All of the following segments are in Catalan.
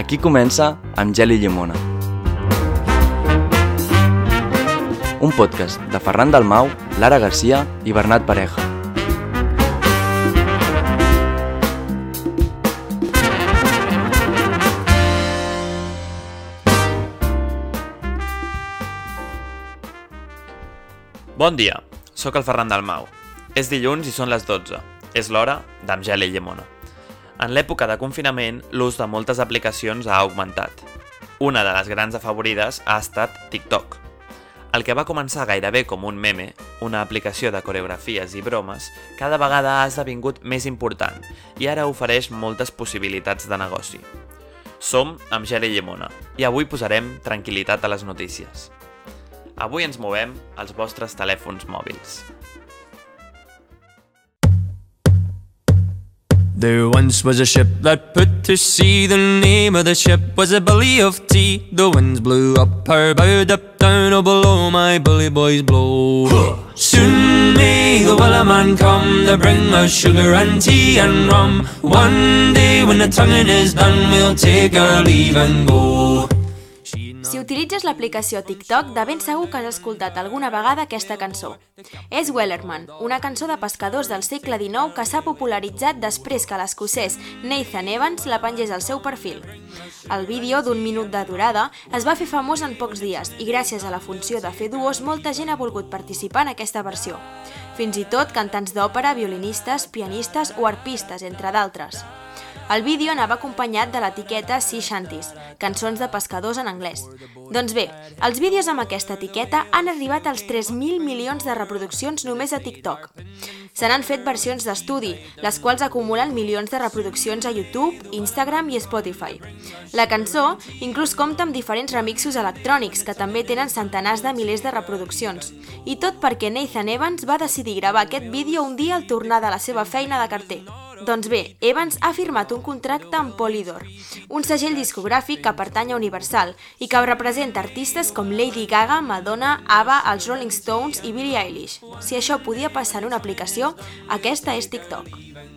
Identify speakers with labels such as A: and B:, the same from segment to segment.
A: Aquí comença Amb gel i llimona. Un podcast de Ferran Dalmau, Lara Garcia i Bernat Pareja.
B: Bon dia, sóc el Ferran Dalmau. És dilluns i són les 12. És l'hora d'Amb gel i llimona. En l'època de confinament, l'ús de moltes aplicacions ha augmentat. Una de les grans afavorides ha estat TikTok. El que va començar gairebé com un meme, una aplicació de coreografies i bromes, cada vegada ha esdevingut més important i ara ofereix moltes possibilitats de negoci. Som Amb gel i llimona i avui posarem tranquil·litat a les notícies. Avui ens movem als vostres telèfons mòbils.
C: There once was a ship that put to sea. The name of the ship was a Billy of Tea. The winds blew up her bow, up down, oh below my bully boys blow. Soon may the wellerman come to bring us sugar and tea and rum. One day when the tonguing is done, we'll take our leave and go.
D: Si utilitzes l'aplicació TikTok, de ben segur que has escoltat alguna vegada aquesta cançó. És Wellerman, una cançó de pescadors del segle XIX que s'ha popularitzat després que l'escocès Nathan Evans la pengés al seu perfil. El vídeo, d'un minut de durada, es va fer famós en pocs dies i gràcies a la funció de fer duos molta gent ha volgut participar en aquesta versió. Fins i tot cantants d'òpera, violinistes, pianistes o arpistes, entre d'altres. El vídeo anava acompanyat de l'etiqueta Sea Shanties, cançons de pescadors en anglès. Doncs bé, els vídeos amb aquesta etiqueta han arribat als 3.000 milions de reproduccions només a TikTok. Se n'han fet versions d'estudi, les quals acumulen milions de reproduccions a YouTube, Instagram i Spotify. La cançó inclús compta amb diferents remixos electrònics que també tenen centenars de milers de reproduccions. I tot perquè Nathan Evans va decidir gravar aquest vídeo un dia al tornar de la seva feina de carter. Doncs bé, Evans ha firmat un contracte amb Polydor, un segell discogràfic que pertany a Universal i que representa artistes com Lady Gaga, Madonna, ABBA, els Rolling Stones i Billie Eilish. Si això podia passar en una aplicació, aquesta és TikTok.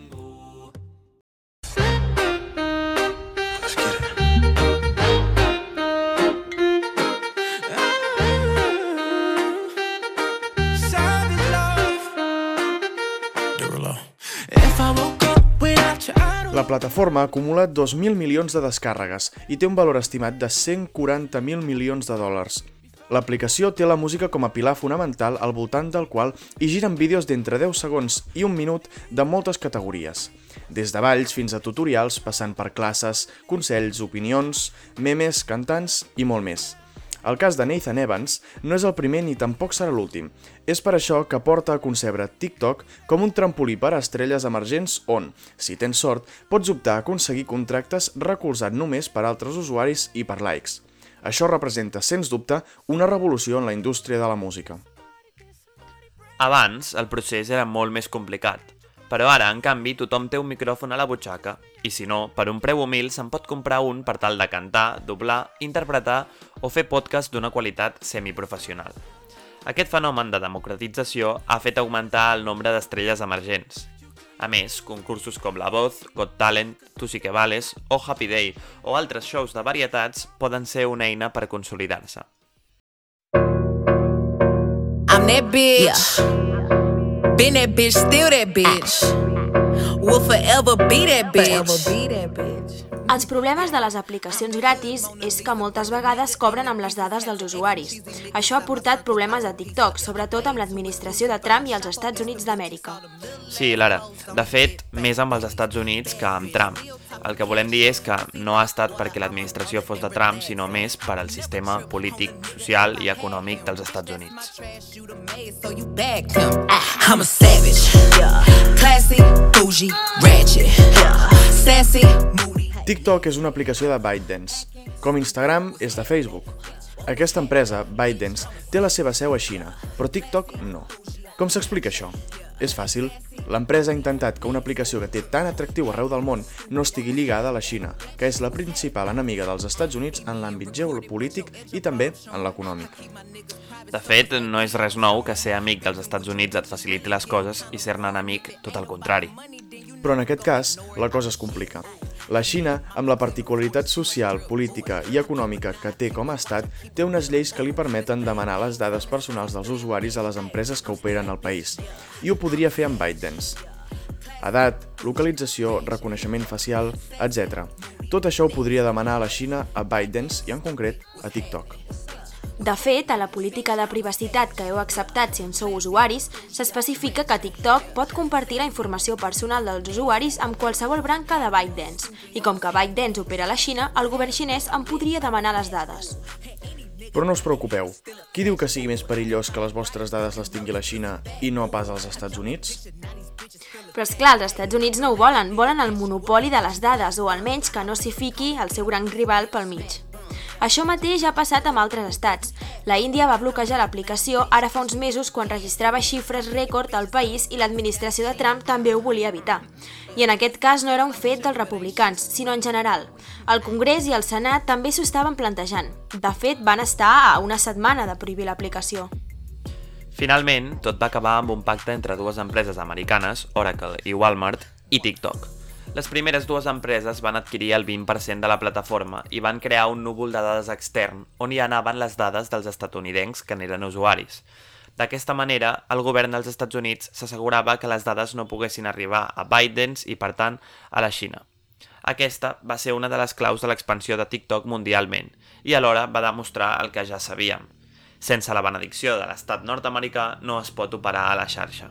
E: La plataforma acumula 2.000 milions de descàrregues i té un valor estimat de 140.000 milions de dòlars. L'aplicació té la música com a pilar fonamental al voltant del qual hi giren vídeos d'entre 10 segons i un minut de moltes categories, des de balls fins a tutorials, passant per classes, consells, opinions, memes, cantants i molt més. El cas de Nathan Evans no és el primer ni tampoc serà l'últim. És per això que porta a concebre TikTok com un trampolí per a estrelles emergents on, si tens sort, pots optar a aconseguir contractes recolzat només per altres usuaris i per likes. Això representa, sens dubte, una revolució en la indústria de la música.
B: Abans, el procés era molt més complicat, però ara, en canvi, tothom té un micròfon a la butxaca i, si no, per un preu humil se'n pot comprar un per tal de cantar, doblar, interpretar o fer podcast d'una qualitat semiprofessional. Aquest fenomen de democratització ha fet augmentar el nombre d'estrelles emergents. A més, concursos com La Voz, Got Talent, Tu sí que vales o Happy Day o altres shows de varietats poden ser una eina per consolidar-se.
F: I'm that bitch. Been that bitch, still that bitch. Will forever be that bitch.
D: Els problemes de les aplicacions gratis és que moltes vegades cobren amb les dades dels usuaris. Això ha portat problemes a TikTok, sobretot amb l'administració de Trump i els Estats Units d'Amèrica.
B: Sí, Lara. De fet, més amb els Estats Units que amb Trump. El que volem dir és que no ha estat perquè l'administració fos de Trump, sinó més per al sistema polític, social i econòmic dels Estats Units.
F: I'm a savage. Classy, bougie, ratchet. Sassy, moody.
E: TikTok és una aplicació de ByteDance, com Instagram és de Facebook. Aquesta empresa, ByteDance, té la seva seu a Xina, però TikTok no. Com s'explica això? És fàcil. L'empresa ha intentat que una aplicació que té tan atractiu arreu del món no estigui lligada a la Xina, que és la principal enemiga dels Estats Units en l'àmbit geopolític i també en l'econòmic.
B: De fet, no és res nou que ser amic dels Estats Units et faciliti les coses i ser-ne enemic tot el contrari.
E: Però en aquest cas, la cosa es complica. La Xina, amb la particularitat social, política i econòmica que té com a estat, té unes lleis que li permeten demanar les dades personals dels usuaris a les empreses que operen al país. I ho podria fer amb ByteDance. Edat, localització, reconeixement facial, etc. Tot això ho podria demanar a la Xina a ByteDance i en concret a TikTok.
D: De fet, a la política de privacitat que heu acceptat si en sou usuaris, s'especifica que TikTok pot compartir la informació personal dels usuaris amb qualsevol branca de ByteDance, i com que ByteDance opera a la Xina, el govern xinès en podria demanar les dades.
E: Però no us preocupeu, qui diu que sigui més perillós que les vostres dades les tingui la Xina i no pas als Estats Units?
D: Però esclar, els Estats Units no ho volen el monopoli de les dades, o almenys que no s'hi fiqui el seu gran rival pel mig. Això mateix ha passat amb altres estats. La Índia va bloquejar l'aplicació ara fa uns mesos quan registrava xifres rècord al país i l'administració de Trump també ho volia evitar. I en aquest cas no era un fet dels republicans, sinó en general. El Congrés i el Senat també s'ho estaven plantejant. De fet, van estar a una setmana de prohibir l'aplicació.
B: Finalment, tot va acabar amb un pacte entre dues empreses americanes, Oracle i Walmart, i TikTok. Les primeres dues empreses van adquirir el 20% de la plataforma i van crear un núvol de dades extern on hi anaven les dades dels estatunidencs que n'eren usuaris. D'aquesta manera, el govern dels Estats Units s'assegurava que les dades no poguessin arribar a ByteDance i, per tant, a la Xina. Aquesta va ser una de les claus de l'expansió de TikTok mundialment i alhora va demostrar el que ja sabíem. Sense la benedicció de l'estat nord-americà no es pot operar a la xarxa.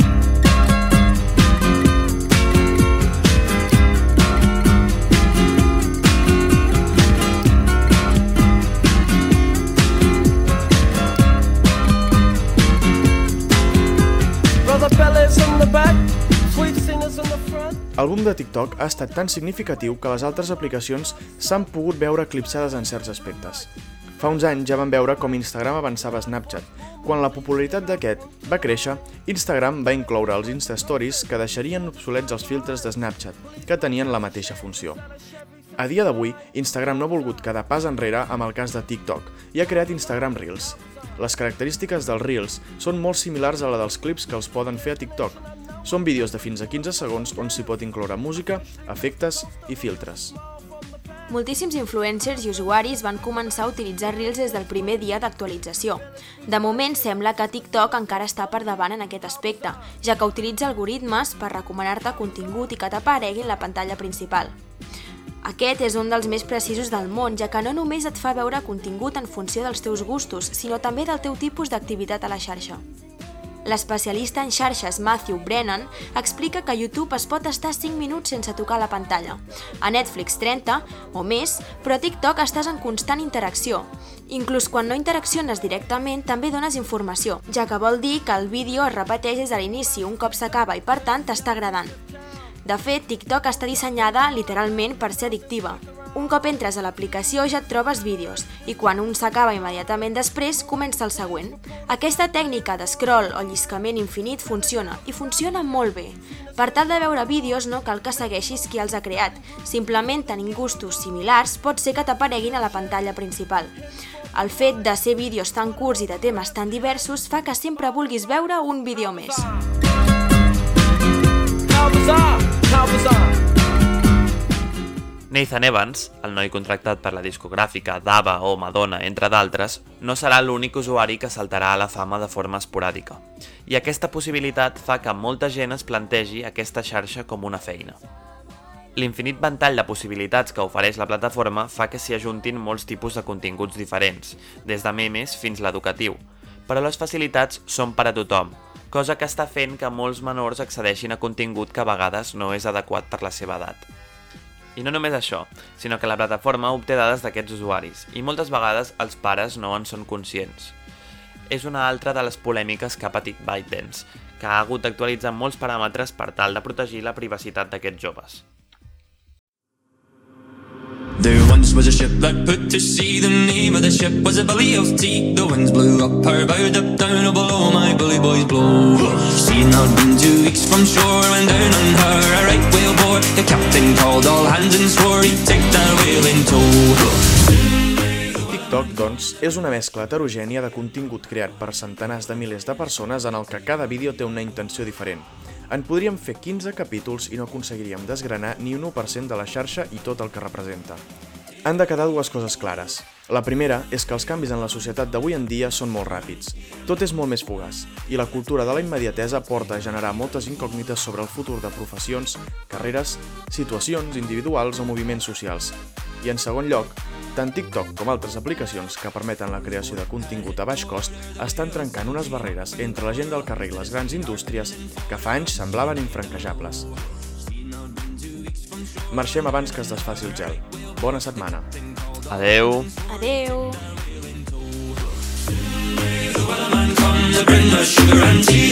E: El boom de TikTok ha estat tan significatiu que les altres aplicacions s'han pogut veure eclipsades en certs aspectes. Fa uns anys ja vam veure com Instagram avançava a Snapchat. Quan la popularitat d'aquest va créixer, Instagram va incloure els Insta Stories que deixarien obsolets els filtres de Snapchat, que tenien la mateixa funció. A dia d'avui, Instagram no ha volgut quedar pas enrere amb el cas de TikTok i ha creat Instagram Reels. Les característiques dels Reels són molt similars a la dels clips que els poden fer a TikTok. Són vídeos de fins a 15 segons on s'hi pot incloure música, efectes i filtres.
D: Moltíssims influencers i usuaris van començar a utilitzar Reels des del primer dia d'actualització. De moment sembla que TikTok encara està per davant en aquest aspecte, ja que utilitza algoritmes per recomanar-te contingut i que t'aparegui en la pantalla principal. Aquest és un dels més precisos del món, ja que no només et fa veure contingut en funció dels teus gustos, sinó també del teu tipus d'activitat a la xarxa. L'especialista en xarxes Matthew Brennan explica que a YouTube es pot estar 5 minuts sense tocar la pantalla, a Netflix 30 o més, però a TikTok estàs en constant interacció. Inclús quan no interacciones directament també dones informació, ja que vol dir que el vídeo es repeteix des de l'inici un cop s'acaba i per tant t'està agradant. De fet, TikTok està dissenyada literalment per ser addictiva. Un cop entres a l'aplicació ja et trobes vídeos i quan un s'acaba immediatament després comença el següent. Aquesta tècnica d'scroll o lliscament infinit funciona i funciona molt bé. Per tal de veure vídeos no cal que segueixis qui els ha creat, simplement tenint gustos similars pot ser que t'apareguin a la pantalla principal. El fet de ser vídeos tan curts i de temes tan diversos fa que sempre vulguis veure un vídeo més.
B: Nathan Evans, el noi contractat per la discogràfica d'ABBA o Madonna, entre d'altres, no serà l'únic usuari que saltarà a la fama de forma esporàdica. I aquesta possibilitat fa que molta gent es plantegi aquesta xarxa com una feina. L'infinit ventall de possibilitats que ofereix la plataforma fa que s'hi ajuntin molts tipus de continguts diferents, des de memes fins l'educatiu, però les facilitats són per a tothom, cosa que està fent que molts menors accedeixin a contingut que a vegades no és adequat per la seva edat. I no només això, sinó que la plataforma obté dades d'aquests usuaris, i moltes vegades els pares no en són conscients. És una altra de les polèmiques que ha patit ByteDance, que ha hagut d'actualitzar molts paràmetres per tal de protegir la privacitat d'aquests joves.
C: There once was a ship that put to sea. The name of the ship was a Billy of Tea. The winds blew up her bow, up down, oh below my bully boys blow. She had not been 2 weeks from shore when down on her a right whale bore. The captain called all hands and swore he'd take that whale in tow.
E: TikTok, doncs, és una mescla heterogènia de contingut creat per centenars de milers de persones en el que cada vídeo té una intenció diferent. En podríem fer 15 capítols i no aconseguiríem desgranar ni un 1% de la xarxa i tot el que representa. Han de quedar dues coses clares. La primera és que els canvis en la societat d'avui en dia són molt ràpids. Tot és molt més fugaç, i la cultura de la immediatesa porta a generar moltes incògnites sobre el futur de professions, carreres, situacions individuals o moviments socials. I en segon lloc, tant TikTok com altres aplicacions que permeten la creació de contingut a baix cost estan trencant unes barreres entre la gent del carrer i les grans indústries que fa anys semblaven infranquejables. Marxem abans que es desfaci el gel. Bona setmana.
B: Adeu.
D: Adeu.
C: Bring the sugar and tea.